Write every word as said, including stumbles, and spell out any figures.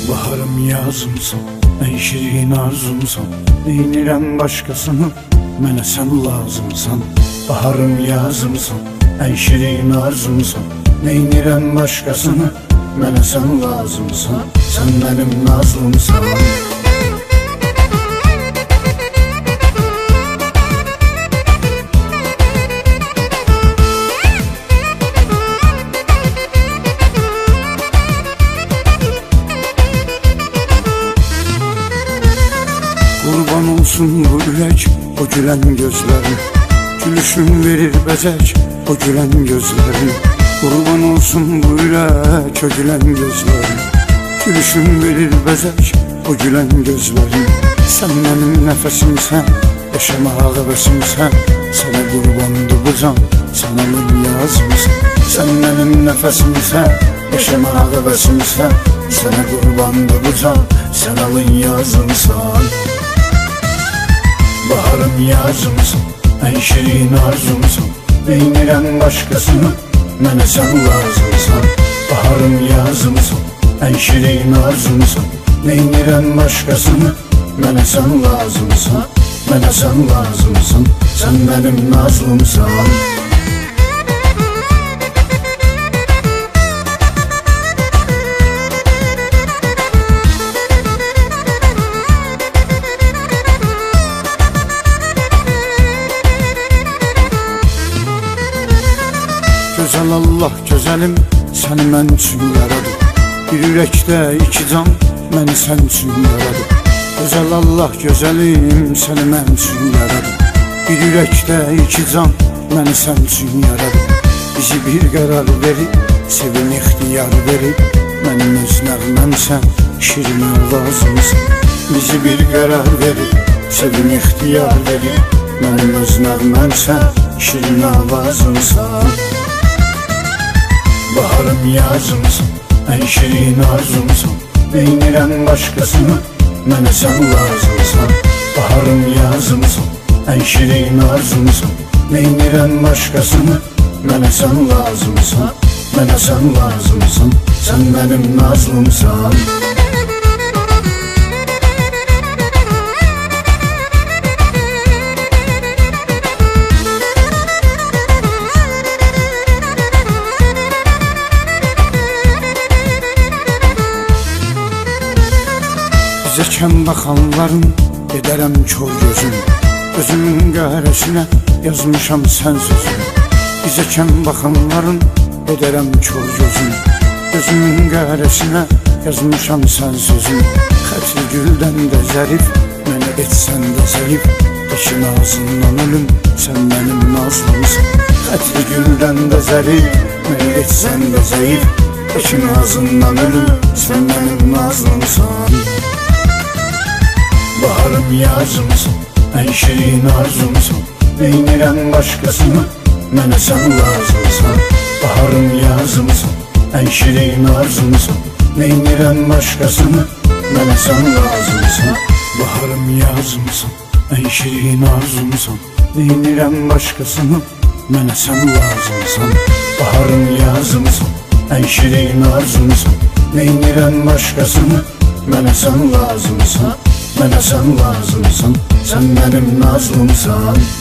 Baharım yazımsan, en şirin arzumsan, neyinirəm başkasını, mənə sən lazımsan. Baharım yazımsan, en şirin arzumsan, neyinirəm başkasını, mənə sən lazımsan. Sən mənim nazlımsan. Qurban olsun bu ürək, o gülən gözlərin, gülüşün verir bəzək, o gülən gözlərin. Qurban olsun bu ürək, o gülən gözlərin, gülüşün verir bəzək, o gülən gözlərin. Sən mənim nəfəsimsən, yaşamağa həvəsimsən, sənə qurbandı bu can, sən alın yazımsan. Sən mənim nəfəsimsən, yaşamağa həvəsimsən, sənə qurbandı bu can, sən alın yazımsan. Baharım yazımsan, en şirin arzumsan, neyinirəm başkasını, mənə sən lazımsan. Baharım yazımsan, en şirin arzumsan, neyinirəm başkasını, mənə sən lazımsan. Mənə sən lazımsan, sən mənim nazlımsan. Gözəl Allah gözəlim, səni mən üçün yaradı. Bir ürəkdə iki can, məni sən üçün yaradı. Gözəl Allah gözəlim, səni mən üçün yaradı. Bir ürəkdə iki can, məni sən üçün yaradı. Bizi bir qərar verib, sevin ixtiyar verib, mənim öz nəğməmsən, şirin avazımsan. Bizi bir qərar verib, sevin ixtiyar verib, mənim öz nəğməmsən, şirin avazımsan. Baharım yazımsan, en şirin arzumsan, neyinirəm başkasını, mənə sən lazımsan. Baharım yazımsan, en şirin arzumsan, neyinirəm başkasını, mənə sən lazımsan. Mənə sən lazımsan, sən mənim nazlımsan. Zəkəm baxanların edərəm kör gözüm, özümün qərəsinə yazmışam sən sözüm. Zəkəm baxanların edərəm kör gözüm, özümün qərəsinə yazmışam sən sözüm. Xətri güldən də zərif, mənə etsən də zərif, eşin ağzından ölüm, sən mənim nazlımsan. Xətri güldən də zərif, mənə etsən də zərif, eşin ağzından ölüm, sən mənim nazlımsan. Baharım yazımsan, en şirin arzumsan, neyinirəm başkasını, mənə sən lazımsan. Baharım yazımsan, en şirin arzumsan, neyinirəm başkasını, mənə sən lazımsan. Baharım yazımsan, en şirin arzumsan, neyinirəm başkasını, mənə sən lazımsan. Baharım yazımsan, en şirin arzumsan, neyinirəm başkasını, mənə sən lazımsan. Mənə sən lazımsan, sən mənim nazlımsan.